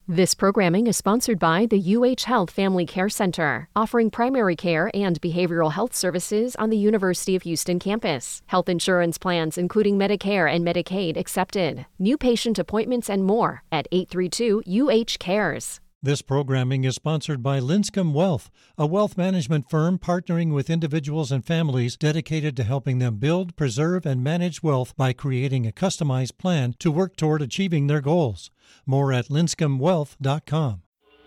This programming is sponsored by the UH Health Family Care Center, offering primary care and behavioral health services on the University of Houston campus. Health insurance plans, including Medicare and Medicaid, accepted. New patient appointments and more at 832-UH-CARES. This programming is sponsored by Linscomb Wealth, a wealth management firm partnering with individuals and families dedicated to helping them build, preserve, and manage wealth by creating a customized plan to work toward achieving their goals. More at linscombwealth.com.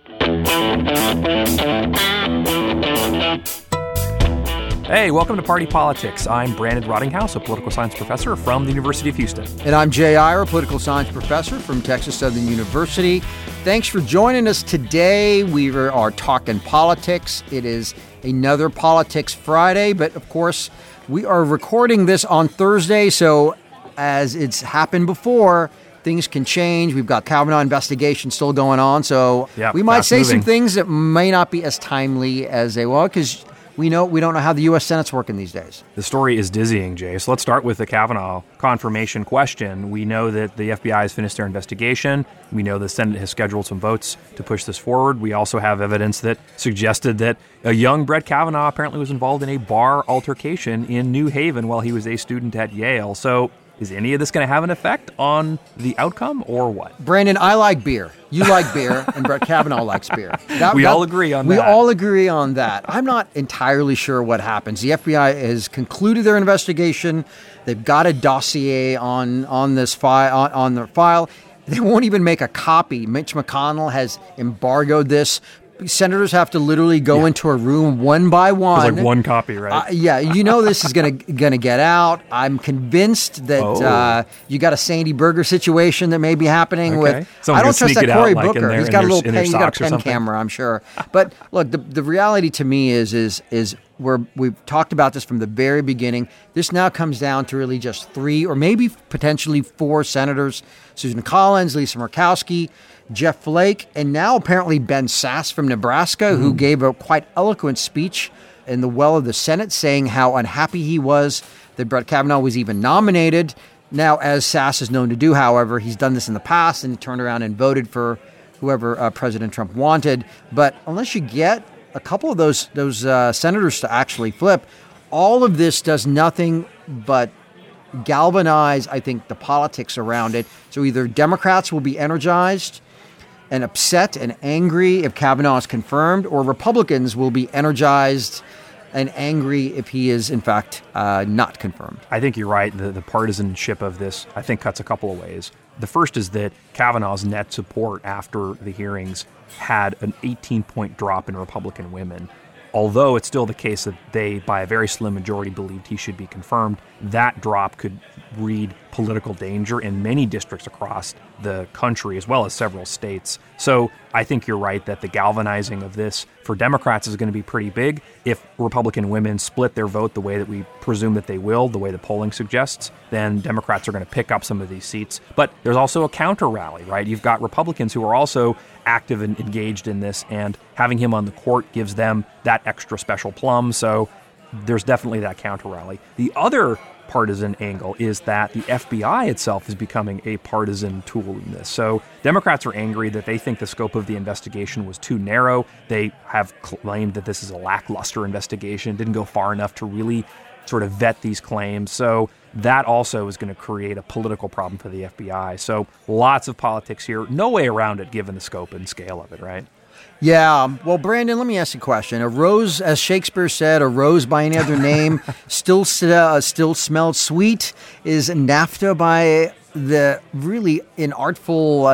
Hey, welcome to Party Politics. I'm Brandon Rottinghouse, a political science professor from the University of Houston. And I'm Jay Iyer, a political science professor from Texas Southern University. Thanks for joining us today. We are talking politics. It is another Politics Friday, but of course, we are recording this on Thursday, so as it's happened before, things can change. We've got Kavanaugh investigation still going on, so we might say some things that may not be as timely as they were, because we don't know how the U.S. Senate's working these days. The story is dizzying, Jay. So let's start with the Kavanaugh confirmation question. We know that the FBI has finished their investigation. We know the Senate has scheduled some votes to push this forward. We also have evidence that suggested that a young Brett Kavanaugh apparently was involved in a bar altercation in New Haven while he was a student at Yale. So is any of this going to have an effect on the outcome or what? Brandon, I like beer. You like beer, and Brett Kavanaugh likes beer. We all agree on that. We all agree on that. I'm not entirely sure what happens. The FBI has concluded their investigation. They've got a dossier on this file, on their file. They won't even make a copy. Mitch McConnell has embargoed this. Senators have to literally go into a room one by one. There's like one copy, right? This is gonna get out. I'm convinced that you got a Sandy Berger situation that may be happening with. Someone's I don't trust that Cory out, Booker. He's got a little pen. He's got a pen camera, I'm sure. But look, the reality to me is we've talked about this from the very beginning. This now comes down to really just 3 or maybe potentially 4 senators: Susan Collins, Lisa Murkowski, Jeff Flake, and now apparently Ben Sasse from Nebraska, who gave a quite eloquent speech in the well of the Senate saying how unhappy he was that Brett Kavanaugh was even nominated. Now, as Sasse is known to do, however, he's done this in the past and he turned around and voted for whoever President Trump wanted. But unless you get a couple of those senators to actually flip, all of this does nothing but galvanize, I think, the politics around it. So either Democrats will be energized and upset and angry if Kavanaugh is confirmed, or Republicans will be energized and angry if he is, in fact, not confirmed. I think you're right. The partisanship of this, I think, cuts a couple of ways. The first is that Kavanaugh's net support after the hearings had an 18-point drop in Republican women. Although it's still the case that they, by a very slim majority, believed he should be confirmed, that drop could breed political danger in many districts across the country, as well as several states. So I think you're right that the galvanizing of this for Democrats is going to be pretty big. If Republican women split their vote the way that we presume that they will, the way the polling suggests, then Democrats are going to pick up some of these seats. But there's also a counter rally, right? You've got Republicans who are also active and engaged in this, and having him on the court gives them that extra special plum. So there's definitely that counter rally. The other partisan angle is that the FBI itself is becoming a partisan tool in this. So Democrats are angry that they think the scope of the investigation was too narrow. They have claimed that this is a lackluster investigation, didn't go far enough to really sort of vet these claims. So that also is going to create a political problem for the FBI. So lots of politics here. No way around it given the scope and scale of it, right? Yeah. Well, Brandon, let me ask you a question. A rose, as Shakespeare said, a rose by any other name still smelled sweet. Is NAFTA by the really inartful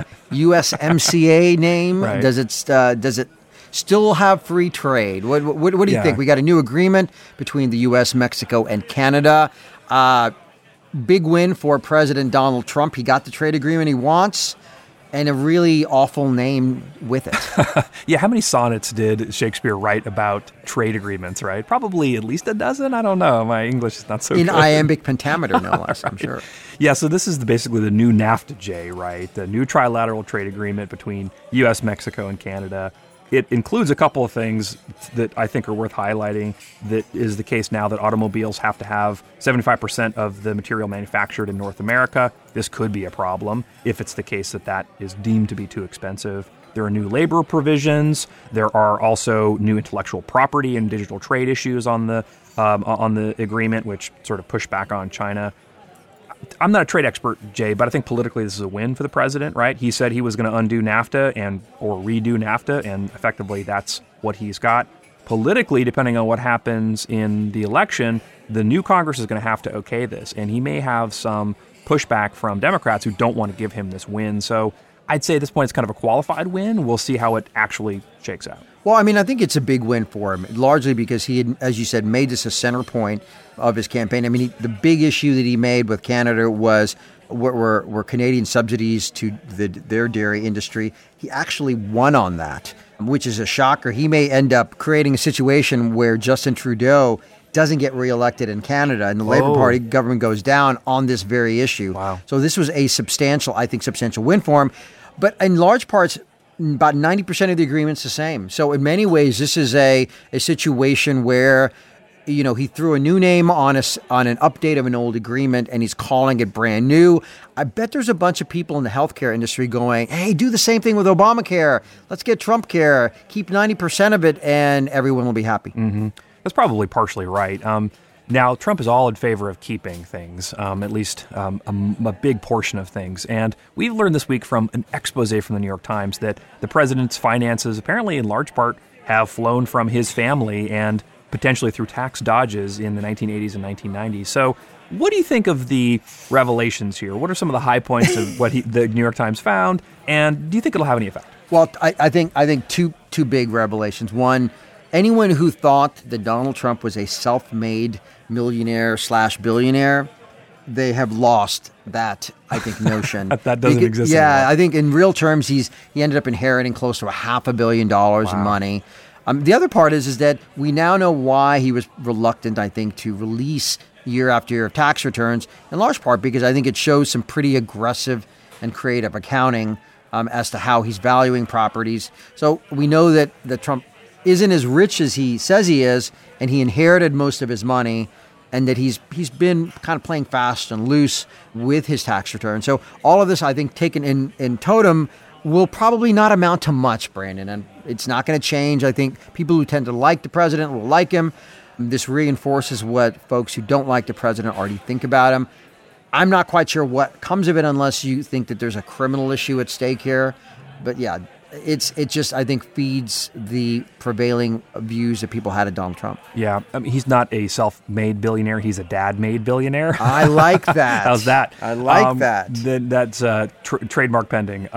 USMCA name? Right. Does it still have free trade? What do you think? We got a new agreement between the U.S., Mexico, and Canada. Big win for President Donald Trump. He got the trade agreement he wants, and a really awful name with it. Yeah, how many sonnets did Shakespeare write about trade agreements, right? Probably at least a dozen. I don't know. My English is not so good. In iambic pentameter, no less, right. I'm sure. Yeah, so this is basically the new NAFTA, right? The new trilateral trade agreement between U.S., Mexico, and Canada. It includes a couple of things that I think are worth highlighting. That is the case now that automobiles have to have 75% of the material manufactured in North America. This could be a problem if it's the case that that is deemed to be too expensive. There are new labor provisions. There are also new intellectual property and digital trade issues on the agreement, which sort of push back on China. I'm not a trade expert, Jay, but I think politically this is a win for the president, right? He said he was going to undo NAFTA or redo NAFTA, and effectively that's what he's got. Politically, depending on what happens in the election, the new Congress is going to have to okay this, and he may have some pushback from Democrats who don't want to give him this win. So I'd say at this point it's kind of a qualified win. We'll see how it actually shakes out. Well, I mean, I think it's a big win for him, largely because he had, as you said, made this a center point of his campaign. I mean, the big issue that he made with Canada was were Canadian subsidies to their dairy industry. He actually won on that, which is a shocker. He may end up creating a situation where Justin Trudeau doesn't get reelected in Canada and the Labour Party government goes down on this very issue. Wow. So this was a substantial win for him. But in large parts, about 90% of the agreement's the same. So in many ways, this is a situation where, he threw a new name on an update of an old agreement and he's calling it brand new. I bet there's a bunch of people in the healthcare industry going, hey, do the same thing with Obamacare. Let's get Trump care. Keep 90% of it and everyone will be happy. Mm-hmm. That's probably partially right. Now, Trump is all in favor of keeping things, at least a big portion of things. And we've learned this week from an expose from the New York Times that the president's finances apparently in large part have flown from his family and potentially through tax dodges in the 1980s and 1990s. So what do you think of the revelations here? What are some of the high points of what the New York Times found? And do you think it'll have any effect? Well, I think two big revelations. One, anyone who thought that Donald Trump was a self-made millionaire/billionaire, they have lost that, I think, notion. That doesn't exist anymore. Yeah, I think in real terms, he ended up inheriting close to $500 million in money. The other part is that we now know why he was reluctant, I think, to release year after year of tax returns, in large part because I think it shows some pretty aggressive and creative accounting as to how he's valuing properties. So we know that Trump isn't as rich as he says he is, and he inherited most of his money, and that he's been kind of playing fast and loose with his tax return. So all of this, I think, taken in totem, will probably not amount to much, Brandon, and it's not going to change. I think people who tend to like the president will like him. This reinforces what folks who don't like the president already think about him. I'm not quite sure what comes of it unless you think that there's a criminal issue at stake here. But yeah, it just, I think, feeds the prevailing views that people had of Donald Trump. Yeah, I mean, he's not a self-made billionaire. He's a dad-made billionaire. I like that. How's that? I like that. That's trademark pending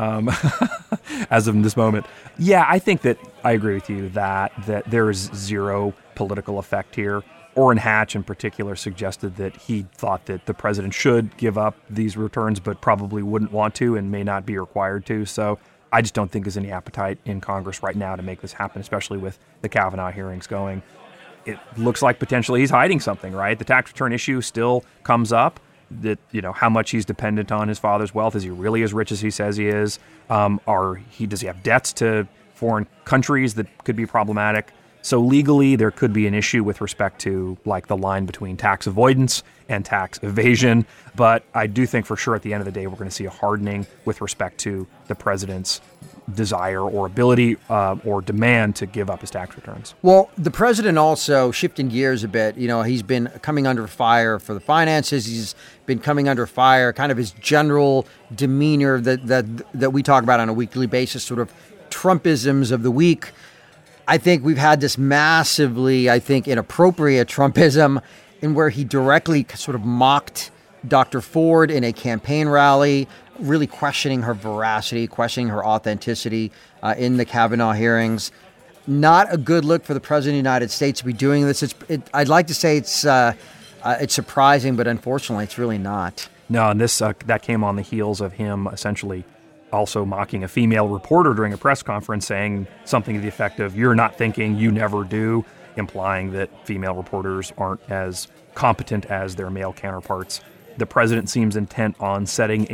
as of this moment. Yeah, I think that I agree with you that there is zero political effect here. Orrin Hatch, in particular, suggested that he thought that the president should give up these returns, but probably wouldn't want to and may not be required to. So I just don't think there's any appetite in Congress right now to make this happen, especially with the Kavanaugh hearings going. It looks like potentially he's hiding something, right? The tax return issue still comes up, that, how much he's dependent on his father's wealth. Is he really as rich as he says he is? Does he have debts to foreign countries that could be problematic? So legally, there could be an issue with respect to like the line between tax avoidance and tax evasion. But I do think for sure at the end of the day, we're going to see a hardening with respect to the president's desire or ability or demand to give up his tax returns. Well, the president also, shifting gears a bit, he's been coming under fire for the finances. He's been coming under fire, kind of his general demeanor that we talk about on a weekly basis, sort of Trumpisms of the week. I think we've had this massively, inappropriate Trumpism in where he directly sort of mocked Dr. Ford in a campaign rally, really questioning her veracity, questioning her authenticity in the Kavanaugh hearings. Not a good look for the President of the United States to be doing this. I'd like to say it's surprising, but unfortunately it's really not. No, and this that came on the heels of him essentially also mocking a female reporter during a press conference, saying something to the effect of, "You're not thinking, you never do," implying that female reporters aren't as competent as their male counterparts. The president seems intent on setting a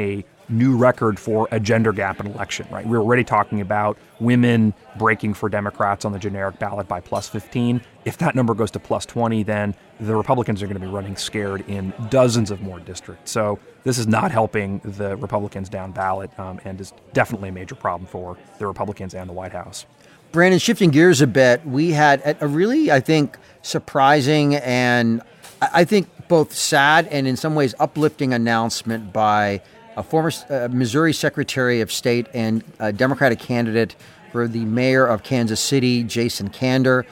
new record for a gender gap in election, right? We're already talking about women breaking for Democrats on the generic ballot by plus 15. If that number goes to plus 20, then the Republicans are going to be running scared in dozens of more districts. So this is not helping the Republicans down ballot and is definitely a major problem for the Republicans and the White House. Brandon, shifting gears a bit, we had a really, I think, surprising and I think both sad and in some ways uplifting announcement by a former Missouri Secretary of State and Democratic candidate for the mayor of Kansas City, Jason Kander.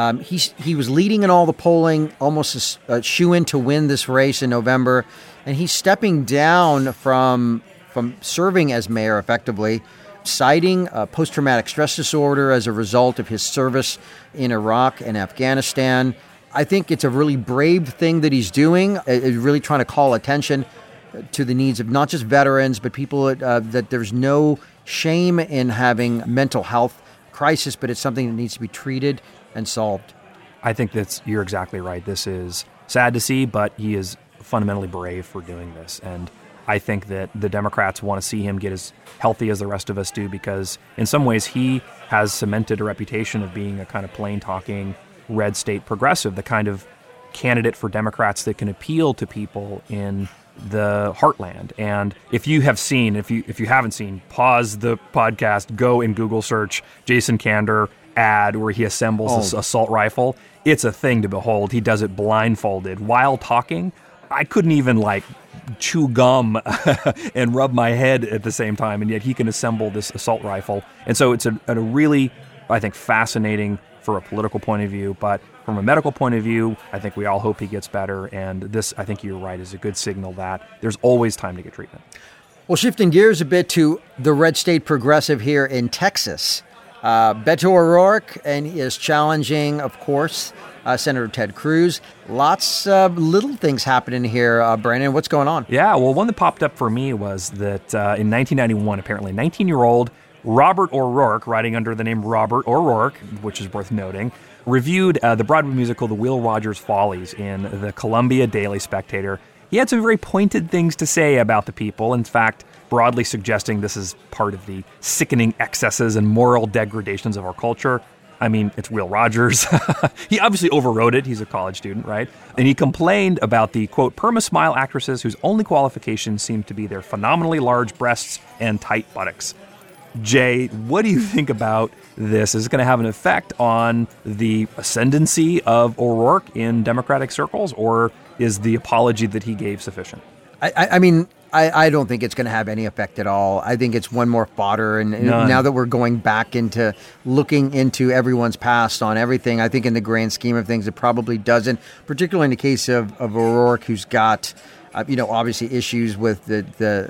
He was leading in all the polling, almost a shoo-in to win this race in November, and he's stepping down from serving as mayor effectively, citing post-traumatic stress disorder as a result of his service in Iraq and Afghanistan. I think it's a really brave thing that he's doing, really trying to call attention to the needs of not just veterans, but people that there's no shame in having mental health crisis, but it's something that needs to be treated and solved. I think you're exactly right. This is sad to see, but he is fundamentally brave for doing this. And I think that the Democrats want to see him get as healthy as the rest of us do, because in some ways he has cemented a reputation of being a kind of plain-talking red state progressive, the kind of candidate for Democrats that can appeal to people in the heartland. And if you have seen, if you haven't seen, pause the podcast, go and Google search Jason Kander ad where he assembles this assault rifle. It's a thing to behold. He does it blindfolded while talking. I couldn't even chew gum and rub my head at the same time, and yet he can assemble this assault rifle. And so it's a really, I think, fascinating for a political point of view, but from a medical point of view, I think we all hope he gets better, and this, I think you're right, is a good signal that there's always time to get treatment. Well, shifting gears a bit to the red state progressive here in Texas, Beto O'Rourke, and he is challenging, of course, Senator Ted Cruz. Lots of little things happening here, Brandon. What's going on? Yeah, well, one that popped up for me was that in 1991, apparently, 19-year-old Robert O'Rourke, writing under the name Robert O'Rourke, which is worth noting, reviewed the Broadway musical The Will Rogers Follies in the Columbia Daily Spectator. He had some very pointed things to say about the people, in fact, broadly suggesting this is part of the sickening excesses and moral degradations of our culture. I mean, it's Will Rogers. He obviously overwrote it. He's a college student, right? And he complained about the, quote, perma-smile actresses whose only qualifications seem to be their phenomenally large breasts and tight buttocks. Jay, what do you think about this? Is it going to have an effect on the ascendancy of O'Rourke in Democratic circles, or is the apology that he gave sufficient? I mean, I don't think it's going to have any effect at all. I think it's one more fodder. And now that we're going back into looking into everyone's past on everything, I think in the grand scheme of things, it probably doesn't, particularly in the case of O'Rourke, who's got obviously issues with the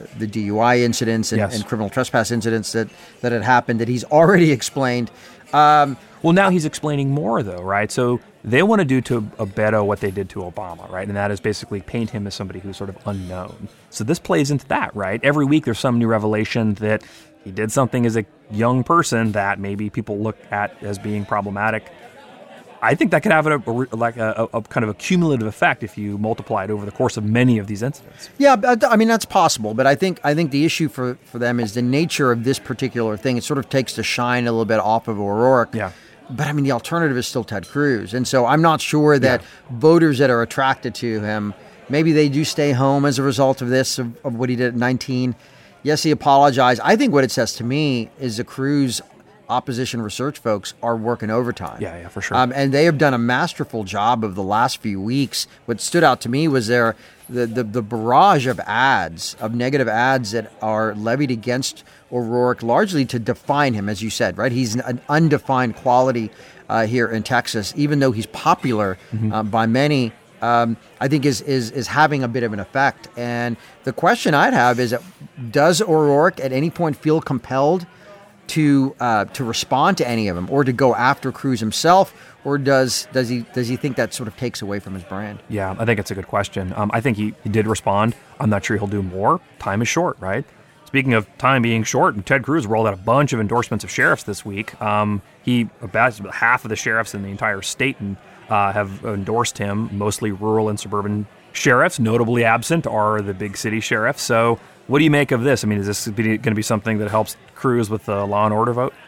DUI incidents and criminal trespass incidents that had happened that he's already explained. Well, now he's explaining more, though, right? So they want to do to Beto what they did to Obama, right? And that is basically paint him as somebody who's sort of unknown. So this plays into that, right? Every week there's some new revelation that he did something as a young person that maybe people look at as being problematic. I think that could have a kind of a cumulative effect if you multiply it over the course of many of these incidents. Yeah, I mean, that's possible. But I think the issue for them is the nature of this particular thing. It sort of takes the shine a little bit off of O'Rourke. Yeah. But, I mean, the alternative is still Ted Cruz. And so I'm not sure that voters that are attracted to him, maybe they do stay home as a result of this, of what he did at 19. Yes, he apologized. I think what it says to me is the Cruz opposition research folks are working overtime. Yeah, for sure. And they have done a masterful job of the last few weeks. What stood out to me was the barrage of ads, of negative ads that are levied against O'Rourke, largely to define him, as you said, right? He's an undefined quality here in Texas, even though he's popular by many. I think is having a bit of an effect. And the question I'd have is, does O'Rourke at any point feel compelled to respond to any of them, or to go after Cruz himself, or does he think that sort of takes away from his brand? Yeah, I think it's a good question. I think he did respond. I'm not sure he'll do more. Time is short, right? Speaking of time being short, Ted Cruz rolled out a bunch of endorsements of sheriffs this week. About half of the sheriffs in the entire state have endorsed him, mostly rural and suburban sheriffs. Notably absent are the big city sheriffs. So What do you make of this? I mean, is this going to be something that helps Cruz with the law and order vote?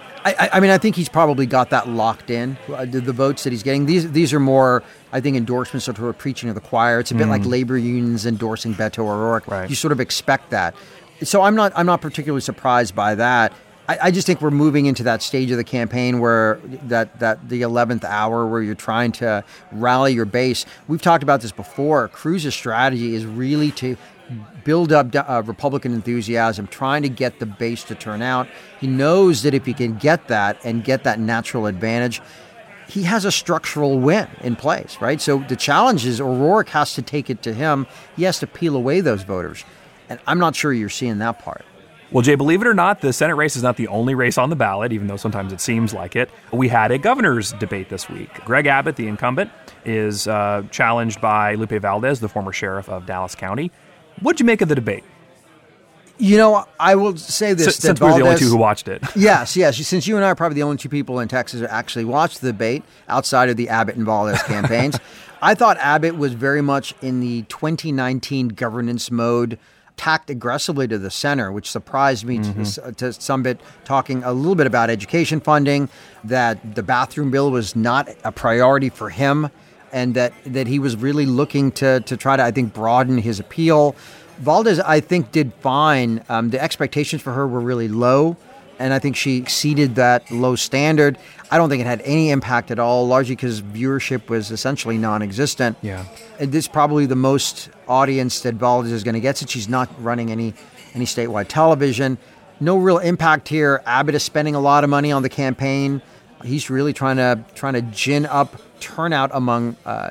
I mean, I think he's probably got that locked in, the votes that he's getting. These are more, I think, endorsements sort of preaching to the choir. It's a bit like labor unions endorsing Beto O'Rourke. Right. You sort of expect that. So I'm not particularly surprised by that. I just think we're moving into that stage of the campaign where that the 11th hour where you're trying to rally your base. We've talked about this before. Cruz's strategy is really to build up Republican enthusiasm, trying to get the base to turn out. He knows that if he can get that and get that natural advantage, he has a structural win in place, right? So the challenge is O'Rourke has to take it to him. He has to peel away those voters. And I'm not sure you're seeing that part. Well, Jay, believe it or not, the Senate race is not the only race on the ballot, even though sometimes it seems like it. We had a governor's debate this week. Greg Abbott, the incumbent, is challenged by Lupe Valdez, the former sheriff of Dallas County. What'd you make of the debate? You know, I will say this. Since we're the only two who watched it. Yes. Since you and I are probably the only two people in Texas who actually watched the debate outside of the Abbott and Valdez campaigns, I thought Abbott was very much in the 2019 governance mode, tacked aggressively to the center, which surprised me to some bit, talking a little bit about education funding, that the bathroom bill was not a priority for him, and that he was really looking to try to, I think, broaden his appeal. Valdez, I think, did fine. The expectations for her were really low, and I think she exceeded that low standard. I don't think it had any impact at all, largely because viewership was essentially non-existent. Yeah. And this is probably the most audience that Valdez is going to get, since she's not running any statewide television. No real impact here. Abbott is spending a lot of money on the campaign. He's really trying to gin up turnout among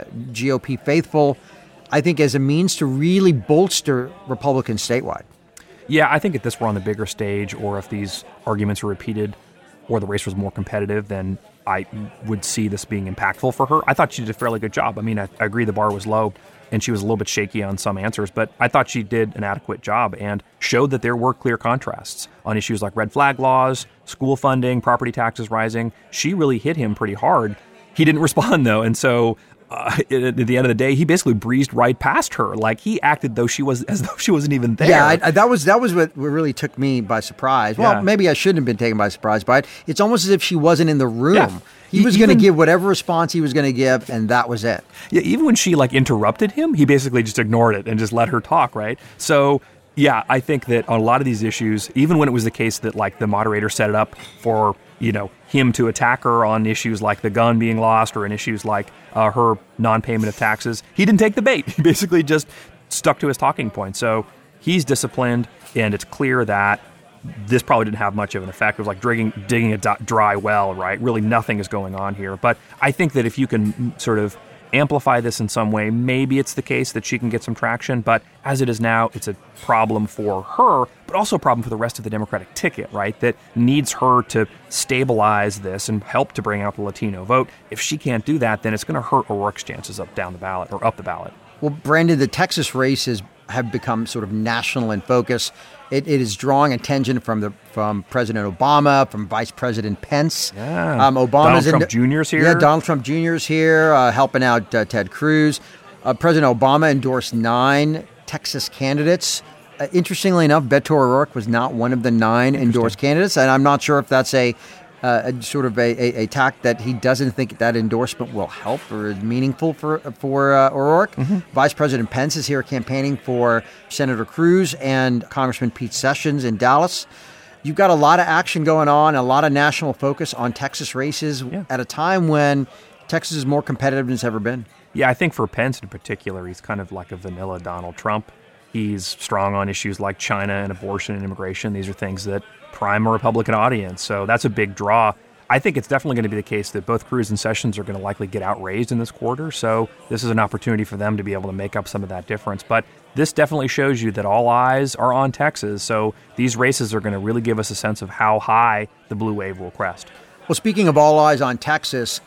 GOP faithful, I think, as a means to really bolster Republicans statewide. Yeah, I think if this were on the bigger stage, or if these arguments were repeated, or the race was more competitive, then I would see this being impactful for her. I thought she did a fairly good job. I mean, I agree the bar was low, and she was a little bit shaky on some answers, but I thought she did an adequate job and showed that there were clear contrasts on issues like red flag laws, school funding, property taxes rising. She really hit him pretty hard. He didn't respond, though, and so at the end of the day, he basically breezed right past her. Like, he acted as though she wasn't even there. Yeah, that was what really took me by surprise. Well, maybe I shouldn't have been taken by surprise by it. It's almost as if she wasn't in the room. Yeah. He was going to give whatever response he was going to give, and that was it. Yeah, even when she interrupted him, he basically just ignored it and just let her talk, right? So, yeah, I think that on a lot of these issues, even when it was the case that the moderator set it up for him to attack her on issues like the gun being lost, or in issues like her non-payment of taxes, he didn't take the bait. He basically just stuck to his talking point. So he's disciplined, and it's clear that this probably didn't have much of an effect. It was like digging a dry well, right? Really nothing is going on here. But I think that if you can sort of amplify this in some way, maybe it's the case that she can get some traction. But as it is now, it's a problem for her, but also a problem for the rest of the Democratic ticket, right? That needs her to stabilize this and help to bring out the Latino vote. If she can't do that, then it's going to hurt O'Rourke's chances up the ballot. Well, Brandon, the Texas races have become sort of national in focus. It is drawing attention from President Obama, from Vice President Pence. Yeah. Donald Trump Jr. is here. Yeah, Donald Trump Jr. is here, helping out Ted Cruz. President Obama endorsed 9 Texas candidates. Interestingly enough, Beto O'Rourke was not one of the 9 endorsed candidates, and I'm not sure if that's a sort of a tack that he doesn't think that endorsement will help or is meaningful for O'Rourke. Mm-hmm. Vice President Pence is here campaigning for Senator Cruz and Congressman Pete Sessions in Dallas. You've got a lot of action going on, a lot of national focus on Texas races at a time when Texas is more competitive than it's ever been. Yeah, I think for Pence in particular, he's kind of like a vanilla Donald Trump. He's strong on issues like China and abortion and immigration. These are things that prime a Republican audience, so that's a big draw. I think it's definitely going to be the case that both Cruz and Sessions are going to likely get outraised in this quarter, so this is an opportunity for them to be able to make up some of that difference. But this definitely shows you that all eyes are on Texas, so these races are going to really give us a sense of how high the blue wave will crest. Well, speaking of all eyes on Texas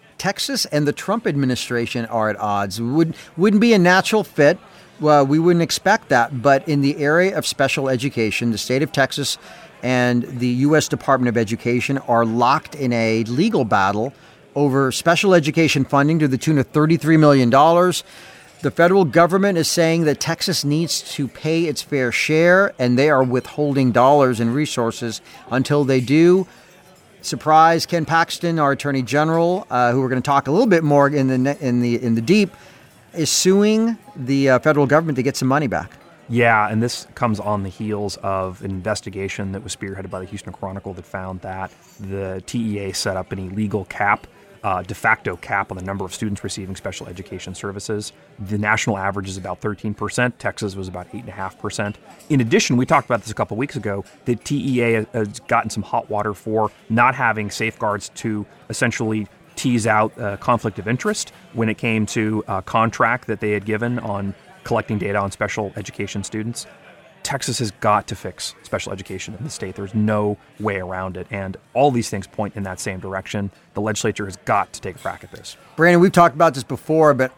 and the Trump administration are at odds. Wouldn't be a natural fit. Well, we wouldn't expect that, but in the area of special education, the state of Texas and the U.S. Department of Education are locked in a legal battle over special education funding to the tune of $33 million. The federal government is saying that Texas needs to pay its fair share, and they are withholding dollars and resources until they do. Surprise, Ken Paxton, our Attorney General, who we're going to talk a little bit more in the deep, is suing the federal government to get some money back. Yeah, and this comes on the heels of an investigation that was spearheaded by the Houston Chronicle that found that the TEA set up an illegal cap, de facto cap on the number of students receiving special education services. The national average is about 13%. Texas was about 8.5%. In addition, we talked about this a couple of weeks ago, the TEA has gotten some hot water for not having safeguards to essentially tease out conflict of interest when it came to a contract that they had given on collecting data on special education students. Texas has got to fix special education in the state. There's no way around it. And all these things point in that same direction. The legislature has got to take a crack at this. Brandon, we've talked about this before, but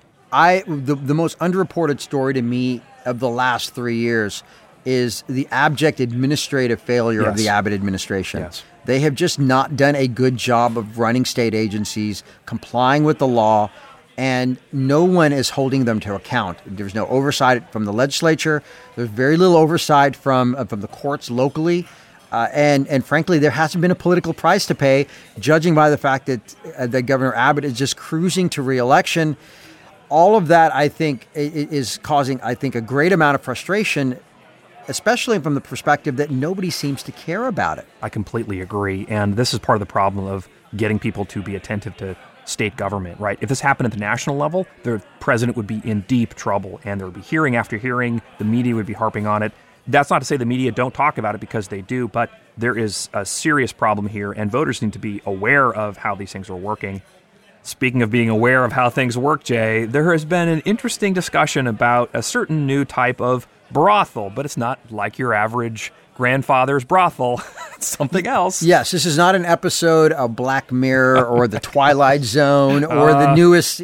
the most underreported story to me of the last 3 years is the abject administrative failure of the Abbott administration. Yes. They have just not done a good job of running state agencies, complying with the law, and no one is holding them to account. There's no oversight from the legislature. There's very little oversight from the courts locally. And frankly, there hasn't been a political price to pay, judging by the fact that Governor Abbott is just cruising to re-election. All of that, I think, is causing, a great amount of frustration, especially from the perspective that nobody seems to care about it. I completely agree. And this is part of the problem of getting people to be attentive to state government, right? If this happened at the national level, the president would be in deep trouble, and there would be hearing after hearing. The media would be harping on it. That's not to say the media don't talk about it, because they do, but there is a serious problem here, and voters need to be aware of how these things are working. Speaking of being aware of how things work, Jay, there has been an interesting discussion about a certain new type of brothel, but it's not like your average grandfather's brothel. It's something else. Yes, this is not an episode of Black Mirror or The Twilight Zone or the newest,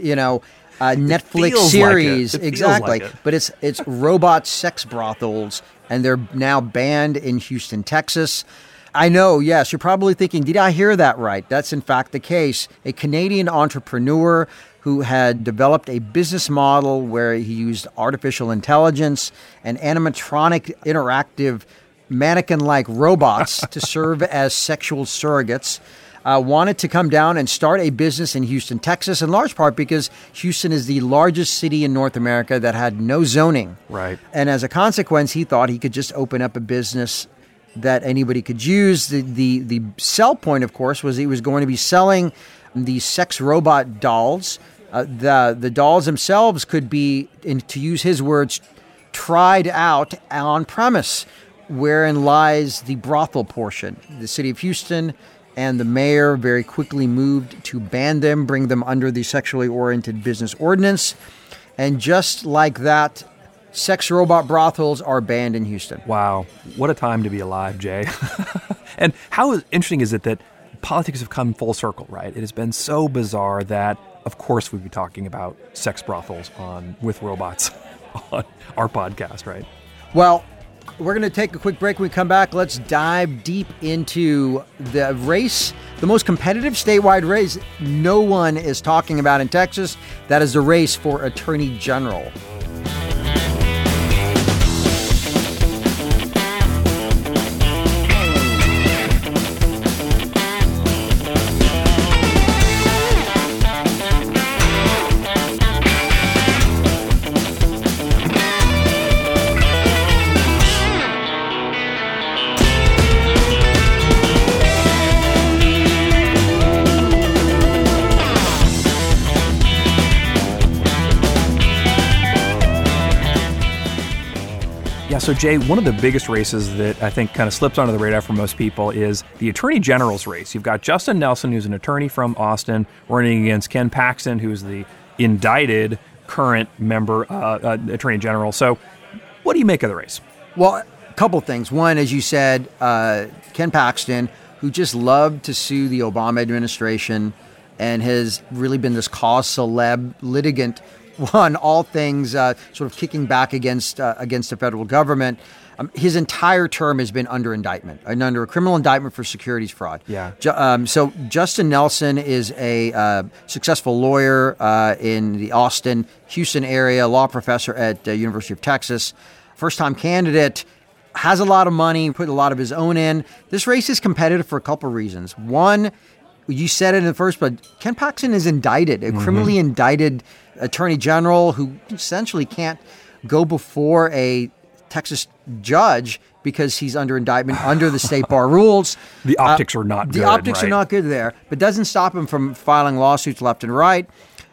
Netflix series. Like exactly. Like it. But it's robot sex brothels, and they're now banned in Houston, Texas. I know, yes, you're probably thinking, did I hear that right? That's in fact the case. A Canadian entrepreneur who had developed a business model where he used artificial intelligence and animatronic interactive mannequin-like robots to serve as sexual surrogates, wanted to come down and start a business in Houston, Texas, in large part because Houston is the largest city in North America that had no zoning. Right. And as a consequence, he thought he could just open up a business that anybody could use. The sell point, of course, was he was going to be selling these sex robot dolls. The dolls themselves could be, to use his words, tried out on premise, wherein lies the brothel portion. The city of Houston and the mayor very quickly moved to ban them, bring them under the sexually oriented business ordinance. And just like that, sex robot brothels are banned in Houston. Wow. What a time to be alive, Jay. And how interesting is it that politics have come full circle, right? It has been so bizarre that, of course, we'd be talking about sex brothels with robots on our podcast, right? Well, we're going to take a quick break. When we come back, let's dive deep into the race, the most competitive statewide race no one is talking about in Texas. That is the race for Attorney General. So, Jay, one of the biggest races that I think kind of slips under the radar for most people is the Attorney General's race. You've got Justin Nelson, who's an attorney from Austin, running against Ken Paxton, who's the indicted current member, Attorney General. So what do you make of the race? Well, a couple things. One, as you said, Ken Paxton, who just loved to sue the Obama administration and has really been this cause celeb litigant one, all things sort of kicking back against the federal government. His entire term has been under indictment and under a criminal indictment for securities fraud. Yeah. So Justin Nelson is a successful lawyer in the Austin, Houston area, law professor at the University of Texas, first-time candidate, has a lot of money, put a lot of his own in. This race is competitive for a couple of reasons. One, you said it in the first, but Ken Paxton is indicted, a criminally indicted attorney general who essentially can't go before a Texas judge because he's under indictment under the state bar rules. The optics are not good. The optics are not good there, but doesn't stop him from filing lawsuits left and right.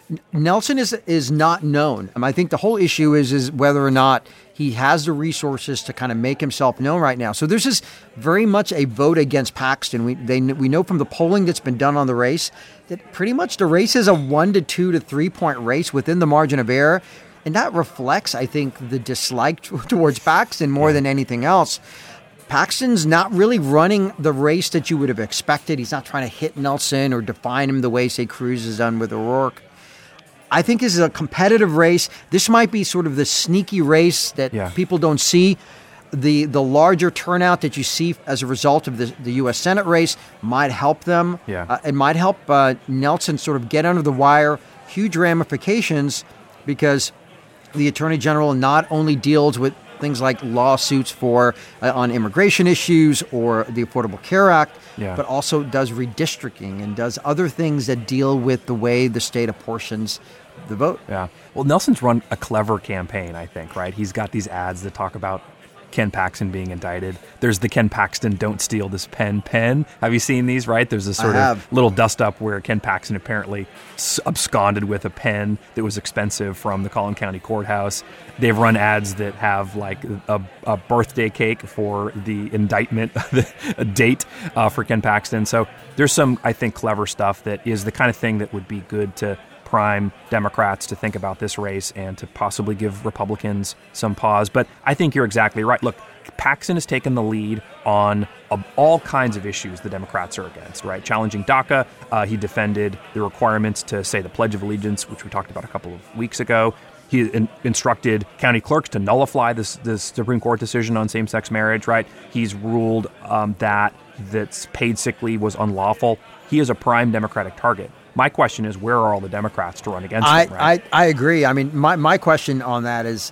Nelson is not known. I think the whole issue is whether or not he has the resources to kind of make himself known right now. So there's this very much a vote against Paxton. We know from the polling that's been done on the race that pretty much the race is a 1 to 2 to 3 point race within the margin of error. And that reflects, I think, the dislike towards Paxton more than anything else. Paxton's not really running the race that you would have expected. He's not trying to hit Nelson or define him the way, say, Cruz has done with O'Rourke. I think this is a competitive race. This might be sort of the sneaky race that people don't see. The larger turnout that you see as a result of the U.S. Senate race might help them. It might help Nelson sort of get under the wire. Huge ramifications because the Attorney General not only deals with things like lawsuits for on immigration issues or the Affordable Care Act, but also does redistricting and does other things that deal with the way the state apportions the vote. Yeah. Well, Nelson's run a clever campaign, I think, right? He's got these ads that talk about Ken Paxton being indicted. There's the Ken Paxton Don't Steal This Pen. Have you seen these, right? There's a sort of little dust-up where Ken Paxton apparently absconded with a pen that was expensive from the Collin County Courthouse. They've run ads that have like a birthday cake for the indictment, a date for Ken Paxton. So there's some, I think, clever stuff that is the kind of thing that would be good to prime Democrats to think about this race and to possibly give Republicans some pause. But I think you're exactly right. Look, Paxton has taken the lead on all kinds of issues the Democrats are against, right? Challenging DACA. He defended the requirements to say the Pledge of Allegiance, which we talked about a couple of weeks ago. He instructed county clerks to nullify this Supreme Court decision on same-sex marriage, right? He's ruled that paid sick leave was unlawful. He is a prime Democratic target. My question is, where are all the Democrats to run against him? Right? I agree. I mean, my question on that is,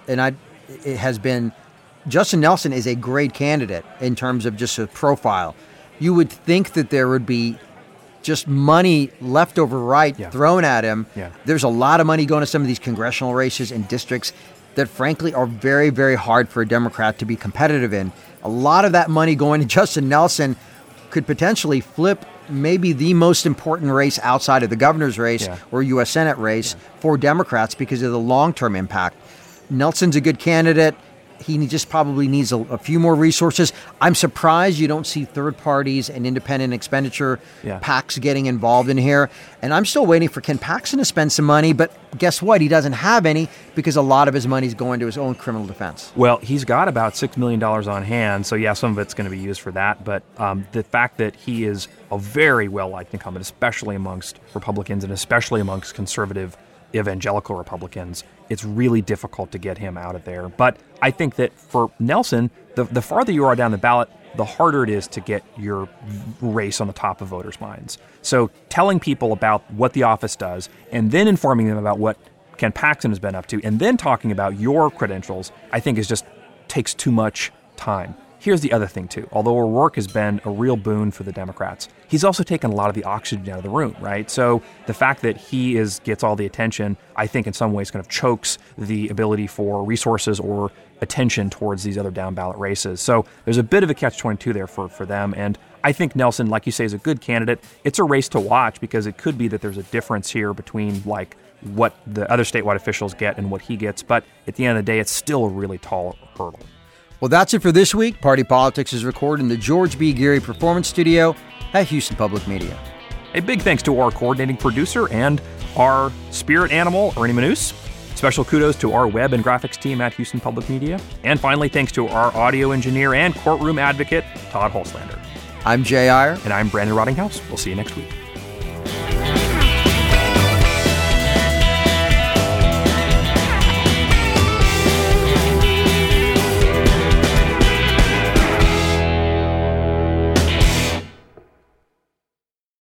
it has been, Justin Nelson is a great candidate in terms of just a profile. You would think that there would be just money left over thrown at him. Yeah. There's a lot of money going to some of these congressional races and districts that, frankly, are very, very hard for a Democrat to be competitive in. A lot of that money going to Justin Nelson could potentially flip maybe the most important race outside of the governor's race or U.S. Senate race for Democrats because of the long-term impact. Nelson's a good candidate. He just probably needs a few more resources. I'm surprised you don't see third parties and independent expenditure PACs getting involved in here. And I'm still waiting for Ken Paxton to spend some money, but guess what? He doesn't have any because a lot of his money is going to his own criminal defense. Well, he's got about $6 million on hand, so some of it's going to be used for that. But the fact that he is a very well-liked incumbent, especially amongst Republicans and especially amongst conservative evangelical Republicans, it's really difficult to get him out of there. But I think that for Nelson, the farther you are down the ballot, the harder it is to get your race on the top of voters' minds. So telling people about what the office does and then informing them about what Ken Paxton has been up to and then talking about your credentials, I think takes too much time. Here's the other thing, too. Although O'Rourke has been a real boon for the Democrats, he's also taken a lot of the oxygen out of the room, right? So the fact that he gets all the attention, I think in some ways kind of chokes the ability for resources or attention towards these other down-ballot races. So there's a bit of a catch-22 there for them. And I think Nelson, like you say, is a good candidate. It's a race to watch because it could be that there's a difference here between like what the other statewide officials get and what he gets. But at the end of the day, it's still a really tall hurdle. Well, that's it for this week. Party Politics is recorded in the George B. Geary Performance Studio at Houston Public Media. A big thanks to our coordinating producer and our spirit animal, Ernie Manous. Special kudos to our web and graphics team at Houston Public Media. And finally, thanks to our audio engineer and courtroom advocate, Todd Holslander. I'm Jay Iyer. And I'm Brandon Rottinghouse. We'll see you next week.